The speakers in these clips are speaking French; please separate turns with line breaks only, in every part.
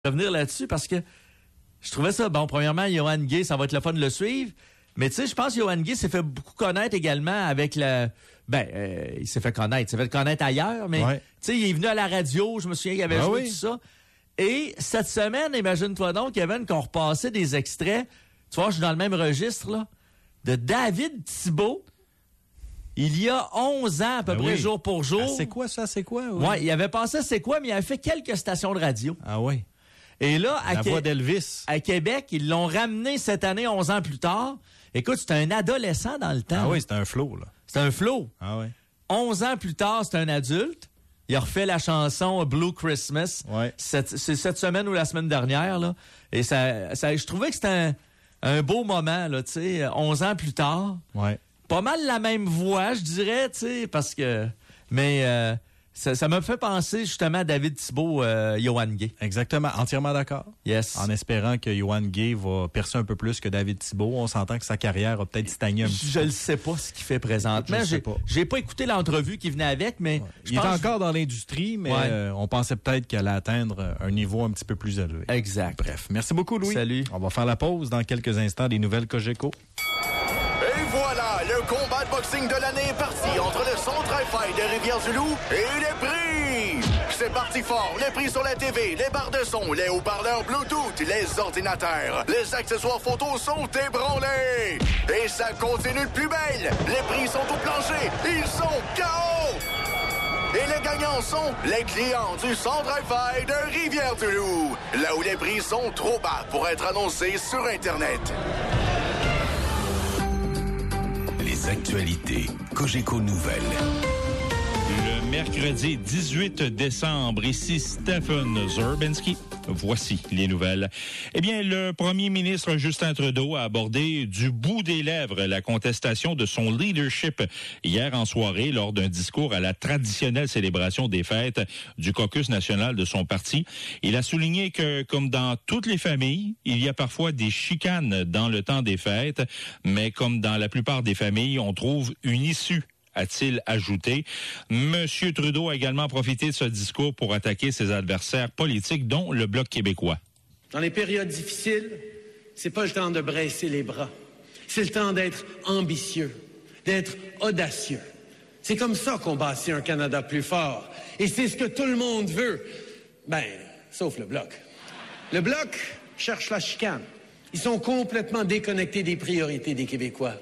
revenir là-dessus parce que je trouvais ça, bon, premièrement, Yohan Gay, ça va être le fun de le suivre, mais tu sais, je pense que Yohan Gay s'est fait beaucoup connaître également avec il s'est fait connaître ailleurs, mais tu sais, il est venu à la radio, je me souviens qu'il avait joué tout ça. Et cette semaine, imagine-toi donc, Kevin, qu'on repassait des extraits, tu vois, je suis dans le même registre, là, de David Thibault, il y a 11 ans, à peu près, jour pour jour.
Ah, c'est quoi ça, c'est quoi?
Ouais, il avait passé C'est quoi, mais il avait fait quelques stations de radio.
Ah oui.
Et là,
la voix d'Elvis.
À Québec, ils l'ont ramené cette année, 11 ans plus tard. Écoute, c'était un adolescent dans le temps.
Ah oui, c'était un flow, là.
C'était un flow.
Ah oui.
11 ans plus tard, c'est un adulte. Il a refait la chanson Blue Christmas.
Ouais.
C'est cette semaine ou la semaine dernière, là. Et je trouvais que c'était un beau moment, là, tu sais, 11 ans plus tard.
Ouais.
Pas mal la même voix, je dirais, tu sais, parce que... Mais ça m'a fait penser justement à David Thibault, Yohan Gay.
Exactement, entièrement d'accord.
Yes.
En espérant que Yohan Gay va percer un peu plus que David Thibault. On s'entend que sa carrière a peut-être stagné un petit peu.
Je ne sais pas ce qu'il fait présentement. J'ai pas écouté l'entrevue qui venait avec, mais...
Il est encore dans l'industrie, mais on pensait peut-être qu'elle allait atteindre un niveau un petit peu plus élevé.
Exact.
Bref, merci beaucoup, Louis.
Salut.
On va faire la pause dans quelques instants des nouvelles Cogeco.
Et voilà, le combat de boxing de l'année est parti entre le Centre Hi-Fi de Rivière-du-Loup et les prix. C'est parti fort, les prix sur la TV, les barres de son, les haut-parleurs Bluetooth, les ordinateurs, les accessoires photos sont ébranlés. Et ça continue de plus belle. Les prix sont au plancher, ils sont KO. Et les gagnants sont les clients du Centre Hi-Fi de Rivière-du-Loup, là où les prix sont trop bas pour être annoncés sur Internet.
Les actualités Cogeco Nouvelles.
Le mercredi 18 décembre, ici Stephen Zerbinski. Voici les nouvelles. Eh bien, le premier ministre Justin Trudeau a abordé du bout des lèvres la contestation de son leadership hier en soirée lors d'un discours à la traditionnelle célébration des fêtes du caucus national de son parti. Il a souligné que, comme dans toutes les familles, il y a parfois des chicanes dans le temps des fêtes, mais comme dans la plupart des familles, on trouve une issue, a-t-il ajouté. Monsieur Trudeau a également profité de ce discours pour attaquer ses adversaires politiques, dont le Bloc québécois.
Dans les périodes difficiles, c'est pas le temps de baisser les bras. C'est le temps d'être ambitieux, d'être audacieux. C'est comme ça qu'on bâtit un Canada plus fort. Et c'est ce que tout le monde veut. Ben, sauf le Bloc. Le Bloc cherche la chicane. Ils sont complètement déconnectés des priorités des Québécois.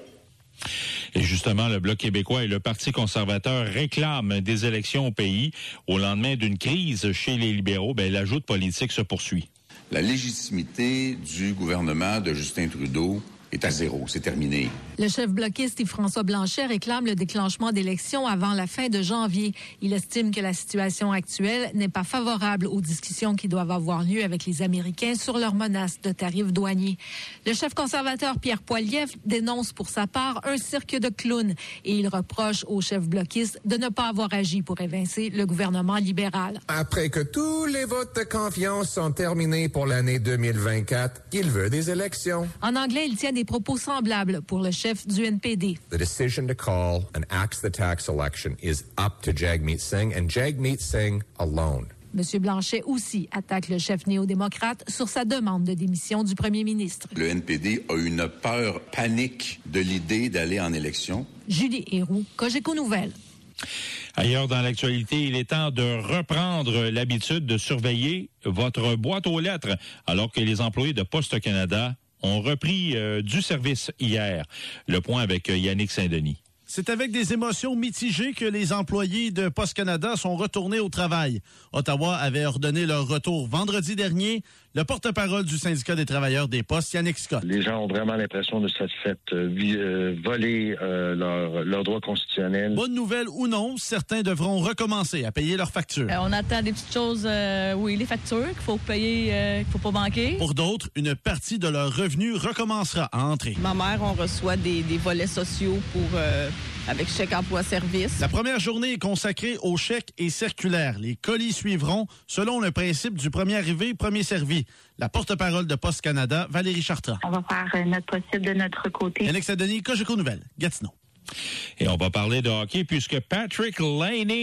Et justement, le Bloc québécois et le Parti conservateur réclament des élections au pays. Au lendemain d'une crise chez les libéraux, la joute politique se poursuit.
La légitimité du gouvernement de Justin Trudeau est à zéro. C'est terminé.
Le chef bloquiste Yves-François Blanchet réclame le déclenchement d'élections avant la fin de janvier. Il estime que la situation actuelle n'est pas favorable aux discussions qui doivent avoir lieu avec les Américains sur leurs menaces de tarifs douaniers. Le chef conservateur Pierre Poilievre dénonce pour sa part un cirque de clowns et il reproche au chef bloquiste de ne pas avoir agi pour évincer le gouvernement libéral.
Après que tous les votes de confiance sont terminés pour l'année 2024, il veut des élections.
En anglais, il tient des propos semblables pour le chef du NPD.
The decision to call an axe the tax election is up to Jagmeet Singh and Jagmeet Singh alone.
M. Blanchet aussi attaque le chef néo-démocrate sur sa demande de démission du premier ministre.
Le NPD a une peur panique de l'idée d'aller en élection.
Julie Héroux, Cogeco Nouvelles.
Ailleurs dans l'actualité, il est temps de reprendre l'habitude de surveiller votre boîte aux lettres alors que les employés de Poste Canada ont repris du service hier. Le point avec Yannick Saint-Denis.
C'est avec des émotions mitigées que les employés de Poste Canada sont retournés au travail. Ottawa avait ordonné leur retour vendredi dernier. Le porte-parole du syndicat des travailleurs des postes, Yannick Scott.
Les gens ont vraiment l'impression de s'être fait voler leurs droits constitutionnels.
Bonne nouvelle ou non, certains devront recommencer à payer leurs factures.
On attend des petites choses, les factures qu'il faut payer, qu'il faut pas manquer.
Pour d'autres, une partie de leur revenu recommencera à entrer.
Ma mère, on reçoit des volets sociaux pour avec chèque emploi-service.
La première journée est consacrée aux chèques et circulaires. Les colis suivront selon le principe du premier arrivé, premier servi. La porte-parole de Poste Canada, Valérie Chartrand.
On va faire notre possible de notre côté.
Yannick Saint-Denis, Cogeco Nouvelles, Gatineau.
Et on va parler de hockey puisque Patrick Laney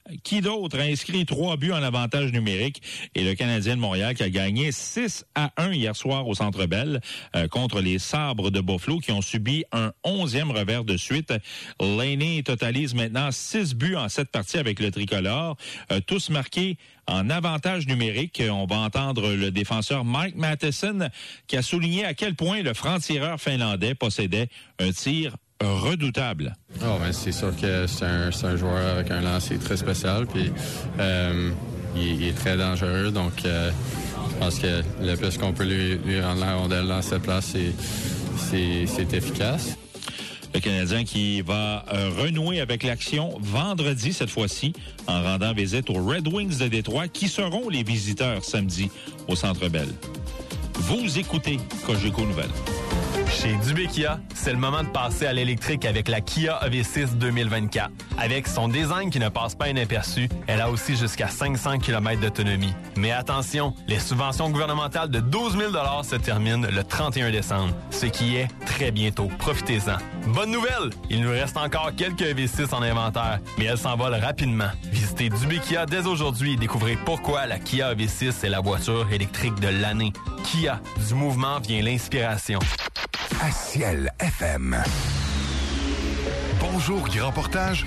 Qui d'autre a inscrit 3 buts en avantage numérique? Et le Canadien de Montréal qui a gagné 6-1 hier soir au Centre Bell contre les Sabres de Buffalo qui ont subi un 11e revers de suite. Laney totalise maintenant 6 buts en 7 parties avec le tricolore, tous marqués en avantage numérique. On va entendre le défenseur Mike Matheson qui a souligné à quel point le franc-tireur finlandais possédait un tir redoutable.
Oh, ben c'est sûr que c'est un joueur avec un lancer très spécial, puis il est très dangereux, donc je pense que le plus qu'on peut lui rendre la rondelle dans cette place, c'est efficace.
Le Canadien qui va renouer avec l'action vendredi cette fois-ci en rendant visite aux Red Wings de Détroit qui seront les visiteurs samedi au Centre Bell. Vous écoutez Cogeco Nouvelles.
Chez Dubé Kia, c'est le moment de passer à l'électrique avec la Kia EV6 2024. Avec son design qui ne passe pas inaperçu, elle a aussi jusqu'à 500 km d'autonomie. Mais attention, les subventions gouvernementales de 12 000 $ se terminent le 31 décembre, ce qui est très bientôt. Profitez-en. Bonne nouvelle! Il nous reste encore quelques EV6 en inventaire, mais elles s'envolent rapidement. Visitez Dubé Kia dès aujourd'hui et découvrez pourquoi la Kia EV6 est la voiture électrique de l'année. Kia, du mouvement vient l'inspiration.
À Ciel FM. Bonjour, Grand Portage.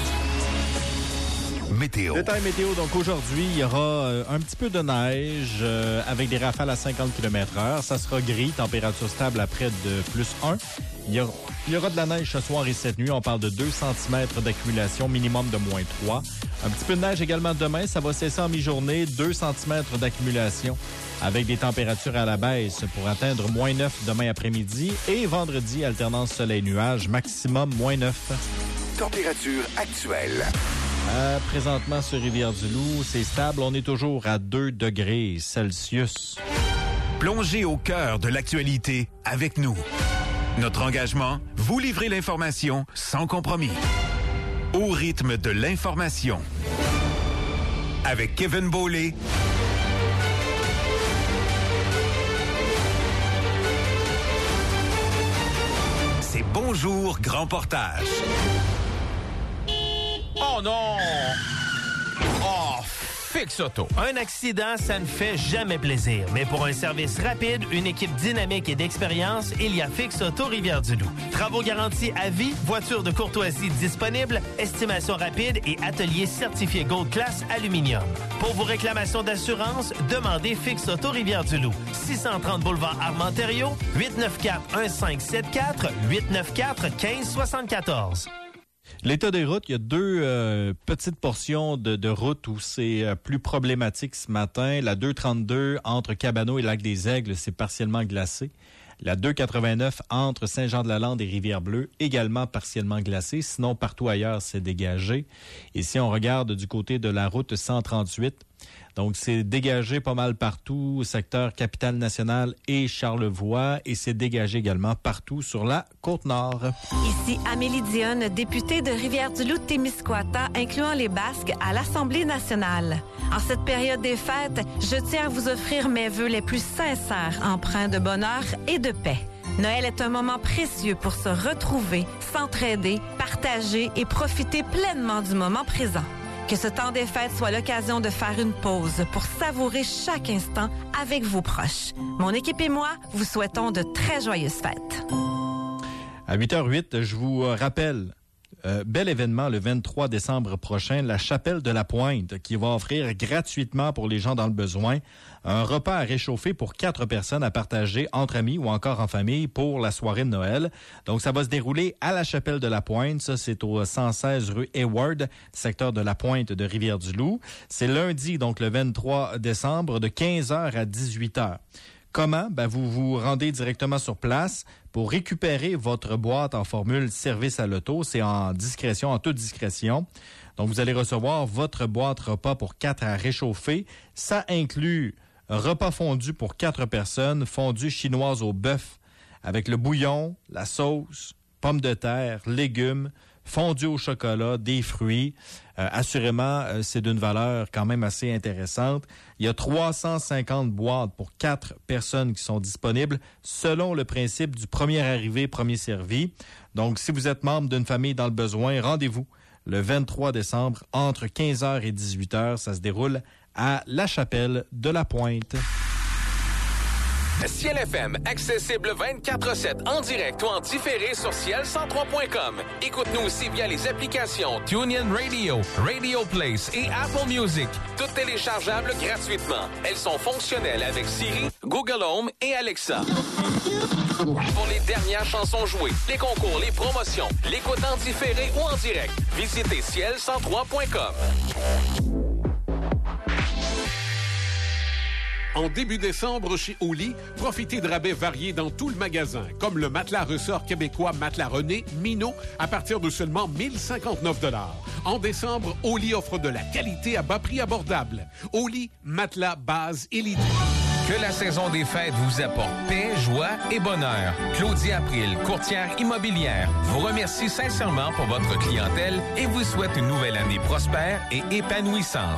Météo.
Détail météo, donc aujourd'hui, il y aura un petit peu de neige avec des rafales à 50 km/h. Ça sera gris, température stable à près de +1. Il y aura de la neige ce soir et cette nuit. On parle de 2 cm d'accumulation, minimum de -3. Un petit peu de neige également demain. Ça va cesser en mi-journée. 2 cm d'accumulation avec des températures à la baisse pour atteindre -9 demain après-midi. Et vendredi, alternance soleil-nuage, maximum -9.
Température actuelle.
Présentement sur Rivière-du-Loup, c'est stable. On est toujours à 2 degrés Celsius.
Plongez au cœur de l'actualité avec nous. Notre engagement, vous livrer l'information sans compromis. Au rythme de l'information. Avec Kevin Beaulé. C'est Bonjour Grand Portage.
Oh non! Oh, Fix Auto. Un accident, ça ne fait jamais plaisir. Mais pour un service rapide, une équipe dynamique et d'expérience, il y a Fix Auto Rivière-du-Loup. Travaux garantis à vie, voitures de courtoisie disponibles, estimation rapide et atelier certifié Gold Class Aluminium. Pour vos réclamations d'assurance, demandez Fix Auto Rivière-du-Loup. 630 boulevard Armand-Thériault, 894-1574, 894-1574.
L'état des routes, il y a 2 petites portions de route où c'est plus problématique ce matin. La 232 entre Cabano et Lac-des-Aigles, c'est partiellement glacé. La 289 entre Saint-Jean-de-la-Lande et Rivière-Bleue, également partiellement glacée. Sinon, partout ailleurs, c'est dégagé. Et si on regarde du côté de la route 138, donc c'est dégagé pas mal partout au secteur Capitale-Nationale et Charlevoix. Et c'est dégagé également partout sur la Côte-Nord.
Ici Amélie Dionne, députée de Rivière-du-Loup-Témiscouata, incluant les Basques à l'Assemblée nationale. En cette période des fêtes, je tiens à vous offrir mes vœux les plus sincères, empreints de bonheur et de paix. Noël est un moment précieux pour se retrouver, s'entraider, partager et profiter pleinement du moment présent. Que ce temps des fêtes soit l'occasion de faire une pause pour savourer chaque instant avec vos proches. Mon équipe et moi vous souhaitons de très joyeuses fêtes.
À 8h08, je vous rappelle, bel événement le 23 décembre prochain, la Chapelle de la Pointe, qui va offrir gratuitement pour les gens dans le besoin un repas à réchauffer pour 4 personnes à partager entre amis ou encore en famille pour la soirée de Noël. Donc, ça va se dérouler à la Chapelle de la Pointe. Ça, c'est au 116 rue Hayward, secteur de la Pointe de Rivière-du-Loup. C'est lundi, donc le 23 décembre, de 15h à 18h. Comment? Ben, vous vous rendez directement sur place pour récupérer votre boîte en formule service à l'auto. C'est en discrétion, en toute discrétion. Donc, vous allez recevoir votre boîte repas pour 4 à réchauffer. Ça inclut repas fondu pour 4 personnes, fondue chinoise au bœuf avec le bouillon, la sauce, pommes de terre, légumes, fondu au chocolat, des fruits. Assurément, c'est d'une valeur quand même assez intéressante. Il y a 350 boîtes pour 4 personnes qui sont disponibles selon le principe du premier arrivé, premier servi. Donc, si vous êtes membre d'une famille dans le besoin, rendez-vous le 23 décembre, entre 15h et 18h. Ça se déroule à la Chapelle de la Pointe.
Ciel FM, accessible 24/7 en direct ou en différé sur ciel103.com. Écoute-nous aussi via les applications TuneIn Radio, Radio Place et Apple Music. Toutes téléchargeables gratuitement. Elles sont fonctionnelles avec Siri, Google Home et Alexa. Pour les dernières chansons jouées, les concours, les promotions, l'écoute en différé ou en direct, visitez ciel103.com.
En début décembre, chez Oli, profitez de rabais variés dans tout le magasin, comme le matelas ressort québécois Matelas René, Minot, à partir de seulement 1059 $. En décembre, Oli offre de la qualité à bas prix abordable. Oli, matelas, base et lit.
Que la saison des fêtes vous apporte paix, joie et bonheur. Claudie April, courtière immobilière, vous remercie sincèrement pour votre clientèle et vous souhaite une nouvelle année prospère et épanouissante.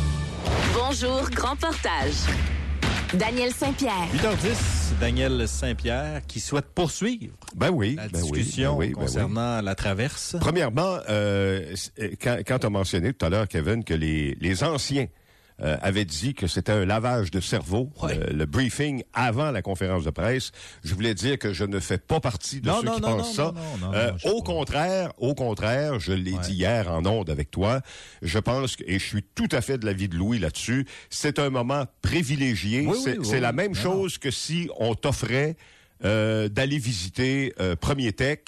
Bonjour, Grand Portage. Daniel Saint-Pierre.
8h10, Daniel Saint-Pierre qui souhaite poursuivre la discussion concernant la traverse.
Premièrement, quand tu as mentionné tout à l'heure, Kevin, que les anciens avait dit que c'était un lavage de cerveau, le briefing avant la conférence de presse. Je voulais dire que je ne fais pas partie de ceux qui pensent ça. Au contraire, je l'ai dit hier en ondes avec toi, je pense, et je suis tout à fait de l'avis de Louis là-dessus, c'est un moment privilégié. C'est la même chose que si on t'offrait d'aller visiter Premier Tech,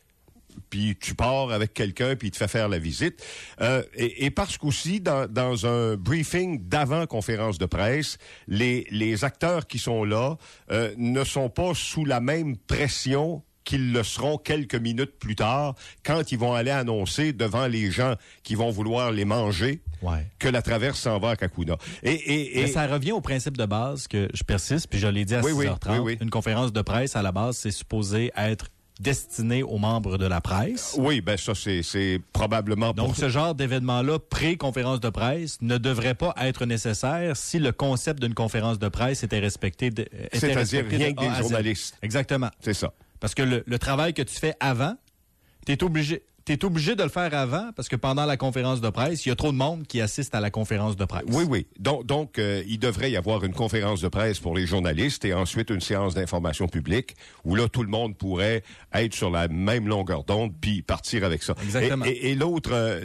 puis tu pars avec quelqu'un, puis il te fait faire la visite. Et parce qu'aussi, dans un briefing d'avant-conférence de presse, les acteurs qui sont là ne sont pas sous la même pression qu'ils le seront quelques minutes plus tard, quand ils vont aller annoncer devant les gens qui vont vouloir les manger que la traverse s'en va à Kakuna.
Mais ça revient au principe de base que je persiste, puis je l'ai dit à 6h30, une conférence de presse, à la base, c'est supposé être destiné aux membres de la presse.
Oui, ben ça, c'est probablement...
Donc, ce genre d'événement-là, pré-conférence de presse, ne devrait pas être nécessaire si le concept d'une conférence de presse était respecté.
C'est-à-dire rien que des journalistes.
Exactement.
C'est ça.
Parce que le travail que tu fais avant, t'es obligé de le faire avant parce que pendant la conférence de presse, il y a trop de monde qui assiste à la conférence de presse.
Oui. Donc il devrait y avoir une conférence de presse pour les journalistes et ensuite une séance d'information publique où là, tout le monde pourrait être sur la même longueur d'onde puis partir avec ça.
Exactement.
Et l'autre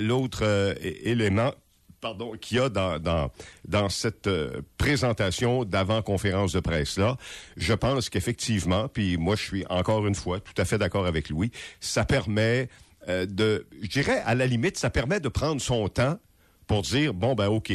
élément qu'il y a dans cette présentation d'avant-conférence de presse-là, je pense qu'effectivement, puis moi, je suis encore une fois tout à fait d'accord avec Louis, ça permet je dirais, à la limite, ça permet de prendre son temps pour dire, bon, ben OK,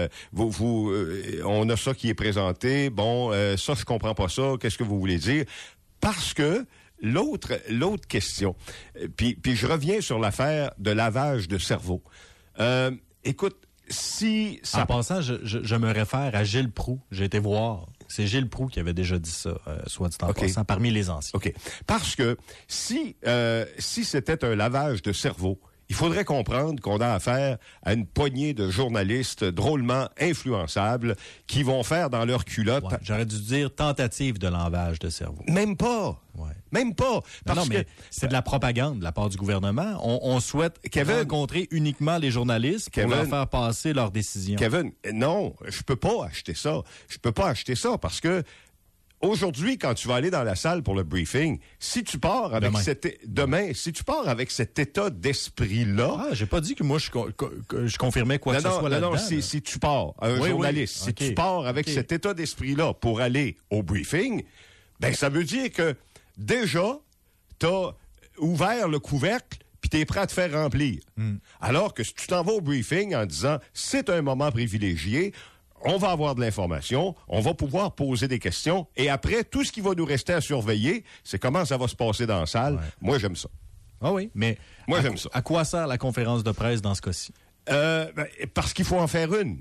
on a ça qui est présenté, bon, ça, je comprends pas ça, qu'est-ce que vous voulez dire? Parce que l'autre question, puis je reviens sur l'affaire de lavage de cerveau. Écoute, si ça...
En passant, je me réfère à Gilles Proulx. J'ai été voir. C'est Gilles Proulx qui avait déjà dit ça, soit dit en passant, parmi les anciens.
OK. Parce que si c'était un lavage de cerveau, il faudrait comprendre qu'on a affaire à une poignée de journalistes drôlement influençables qui vont faire dans leur culotte...
Ouais, j'aurais dû dire tentative de lavage de cerveau.
Même pas. Ouais. Même pas.
Parce que c'est de la propagande de la part du gouvernement. On souhaite rencontrer uniquement les journalistes pour leur faire passer leurs décisions.
Kevin, non, je peux pas acheter ça. Je peux pas acheter ça parce que aujourd'hui, quand tu vas aller dans la salle pour le briefing, si tu pars avec si tu pars avec cet état d'esprit-là...
j'ai pas dit que moi, je confirmais quoi que ce soit là-dedans.
Non, si tu pars, un journaliste, si tu pars avec cet état d'esprit-là pour aller au briefing, ben ça veut dire que déjà, t'as ouvert le couvercle puis t'es prêt à te faire remplir. Alors que si tu t'en vas au briefing en disant « c'est un moment privilégié », on va avoir de l'information, on va pouvoir poser des questions, et après, tout ce qui va nous rester à surveiller, c'est comment ça va se passer dans la salle. Ouais. Moi, j'aime ça.
Ah oui, mais
moi, j'aime ça.
À quoi sert la conférence de presse dans ce cas-ci?
Parce qu'il faut en faire une.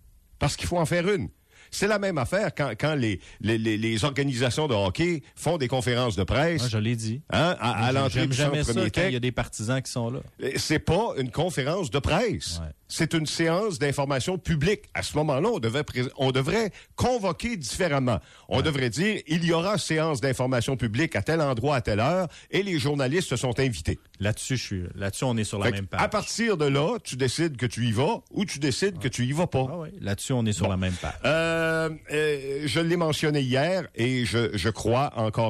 C'est la même affaire quand les organisations de hockey font des conférences de presse.
Ouais, je l'ai dit.
À l'entrée du centre Premier Tech.
Il y a des partisans qui sont là.
C'est pas une conférence de presse. Ouais. c'est une séance d'information publique. À ce moment-là, on devrait convoquer différemment. On devrait dire, il y aura séance d'information publique à tel endroit, à telle heure, et les journalistes se sont invités.
Là-dessus, on est sur la même page.
À partir de là, tu décides que tu y vas ou tu décides que tu y vas pas.
Ah oui. Là-dessus, on est sur la même page.
Je l'ai mentionné hier et je crois encore